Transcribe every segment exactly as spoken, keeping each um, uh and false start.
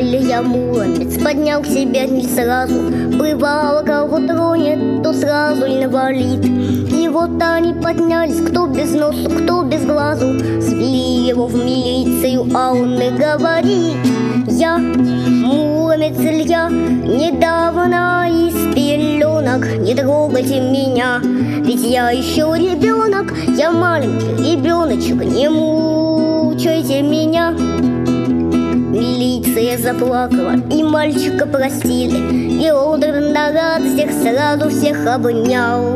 Илья Муромец поднял к себе не сразу. Бывало, кого тронет, то сразу инвалид. И вот они поднялись, кто без носу, кто без глазу. Свели его в милицию, а он и говорит: я Муромец Илья, недавно из пеленок, не трогайте меня, ведь я еще ребенок, я маленький ребеночек, не мучайте меня. Милиция заплакала, и мальчика простили, и он на радостях сразу всех обнял.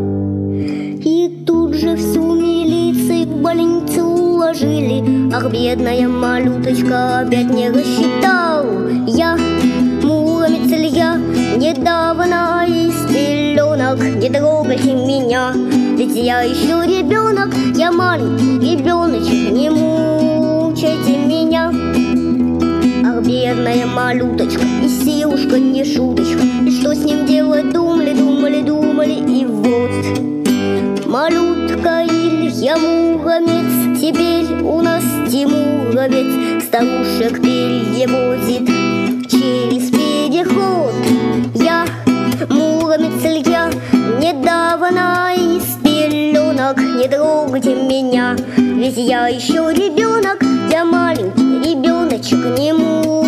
И тут же всю милицию в больницу уложили. Ах, бедная малюточка опять не рассчитал. Я Муромец Илья, недавно из пеленок, не трогайте меня, ведь я еще ребенок, я маленький ребеночек, не мучайте меня. Ах, бедная малюточка, и силушка не шуточка, и что с ним делать думали, думали, думали, и вот малютка Илья Муромец теперь у нас Тимуровец, старушек перевозит через переход. Я Муромец Илья, недавно из пеленок, не трогайте меня, ведь я еще ребенок, я маленький ребеночек, не мучайте